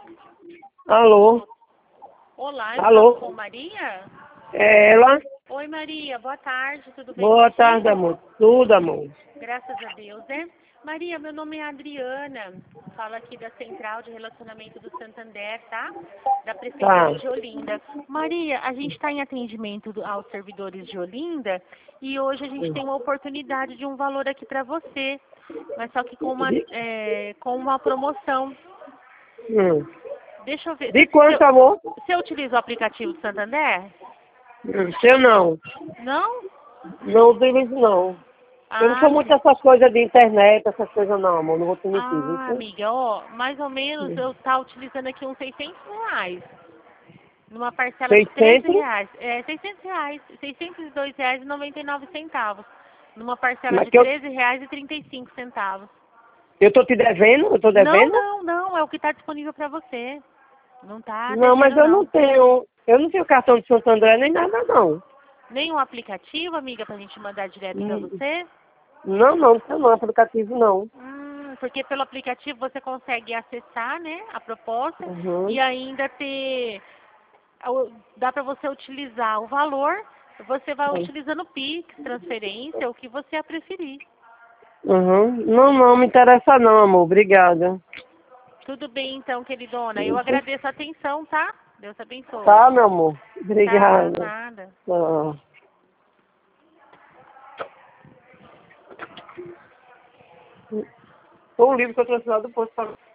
Alô? Olá, eu Alô? falo com Maria? É ela? Oi, Maria, boa tarde, tudo bem Boa contigo? tarde, amor. Tudo, amor. Graças a Deus, né? Maria, meu nome é Adriana, falo aqui da Central de Relacionamento do Santander, tá? Da Prefeitura Tá. de Olinda. Maria, a gente está em atendimento aos servidores de Olinda e hoje a gente tem uma oportunidade de um valor aqui para você, mas só que com uma promoção. Hum. Deixa eu ver, De quanto, amor? você utiliza o aplicativo do Santander? Seu não. Não? Não utilizo, não. Eu não Ah, sou muito dessas coisas de internet, essas coisas não, amor. Não vou te mentir, viu? amiga, ó, mais ou menos eu tá utilizando aqui uns R$ 600, numa parcela de 13 600? reais. É, R$ 600, R$ 602,99, numa parcela Mas de que R$ 13,35. eu tô te devendo? Eu tô Não, devendo? não, não, é o que está disponível para você. Não tá Não, mas devendo, não. eu não tenho cartão de Santo André nem nada, não. Nem um aplicativo, amiga, pra gente mandar direto para Hum, você? não tenho não, aplicativo não. Porque pelo aplicativo você consegue acessar, né, a proposta e Uhum. ainda dá para você utilizar o valor, você vai utilizando Pix, transferência, o que você preferir. Uhum. Não me interessa não, amor. Obrigada. Tudo bem então, queridona. Eu agradeço a atenção, tá? Deus abençoe. Tá, meu amor. Tá, Obrigada. nada. Tá. Foi um livro que eu trouxe lá do posto.